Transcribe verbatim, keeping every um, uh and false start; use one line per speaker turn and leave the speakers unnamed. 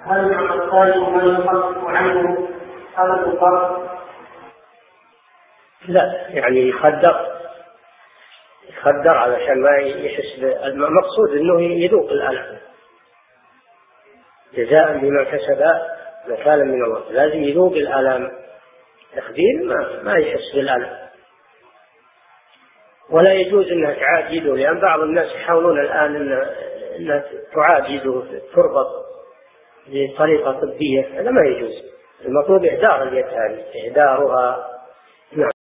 هل مع الصائم من يخفف عنه هذا الفرق؟
لا، يعني يخدر يخدر علشان ما يحس. المقصود انه يذوق الألم جزاء بما كسب نكالا من الله، لازم يذوق الألم. تخدير ما, ما يحس بالألم. ولا يجوز انها تعاد يده، لان بعض الناس يحاولون الان انها تعاد يده تربط بطريقة طبية، هذا ما يجوز. المطلوب إهدار اليد هذه، إهدارها. نعم.